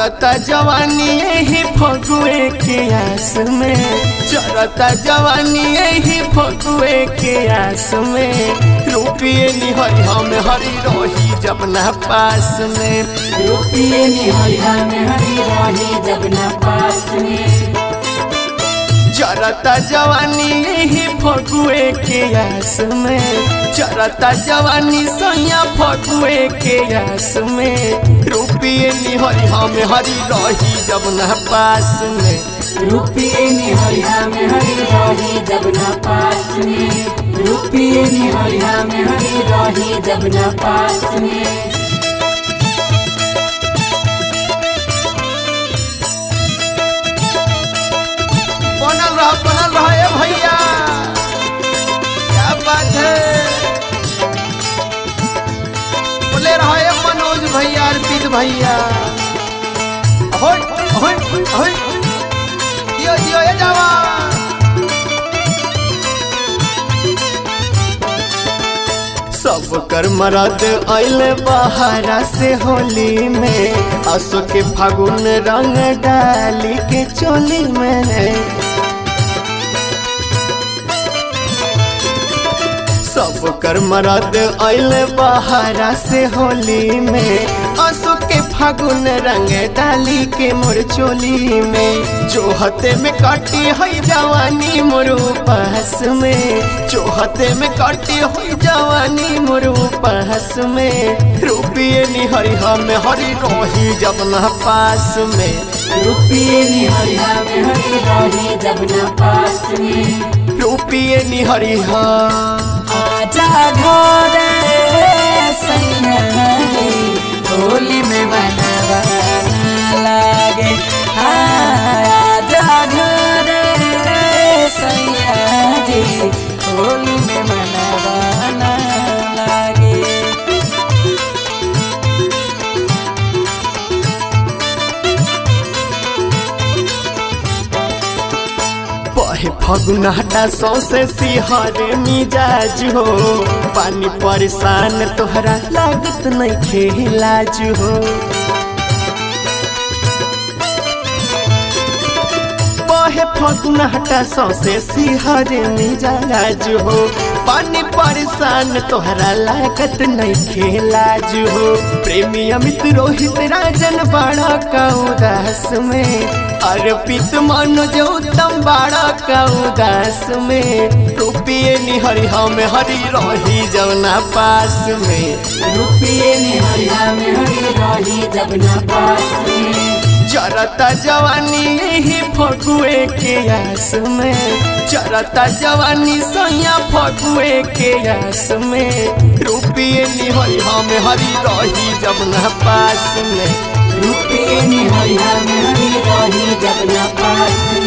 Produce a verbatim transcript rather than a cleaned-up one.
चरता जवानी यही फगुए के आस में, चरता जवानी यही फगुए के आस में। रुपिए निहरी हम हरी रही जब ना पास में, रुपिए निहरी हम हरी रही जब ना पास में। चरता जवानी यही फगुए के आस में, चरता जवानी सैया फगुए के आस में। रुपिए निहरी हम हरी रही जब ना पास में, रुपिए निहरी हम हरी रही जब ना पास में। रुपिए निहरी हम हरी रही जब ना पास में। बनल रहा बनल रहा ए भैया, क्या बात है। बोले रहा ए मनोज भैया, अर्पित भैया। होय होय होय दियो दियो ए जावा। सब कर मरद आइले बहारा से होली में, आसो के फागुन रंग डाली के चोली में। सब कर मरद आइले बहारा से होली में, आंसू के फागुन रंग डाली के मोर चोली में। जोहते में काटी हुई जवानी मोर पास में, जोहते में काटी हुई जवानी मोर पास में। रुपिए निहरी हम हरी रही जब ना पास में, रुपिए निहरी हम हरी रही जब ना पास में। रुपिए निहरी हम आजा घरे सैया होली में बनावा लागे। आजा घरे सैया होली में बनावा लागे। बहे फगुनाटा सौसे सिहरे मिजाज हो, पानी परेशान तोहरा लागत नहीं खेलाज हो। बहे फगुनाटा सौसे सिहरे मिजाज हो, पानी परेशान तोहरा लागत नहीं खेलाज हो। प्रेमी अमित रोहित राजन बड़ा का उदास में, अर्पित मनोज उत्तम बड़ा का उदास में। रुपिए निहरी हम हरी रही जब ना पास में, रुपिए निहरी हम हरी रही जब ना पास में। चरता जवानी यही फगुए के आस में, चरता जवानी सैया फगुए के आस में। रुपिए निहरी हम हरी रही जब ना पास में, रुपिए निहरी हम हरी रही जब ना पास में।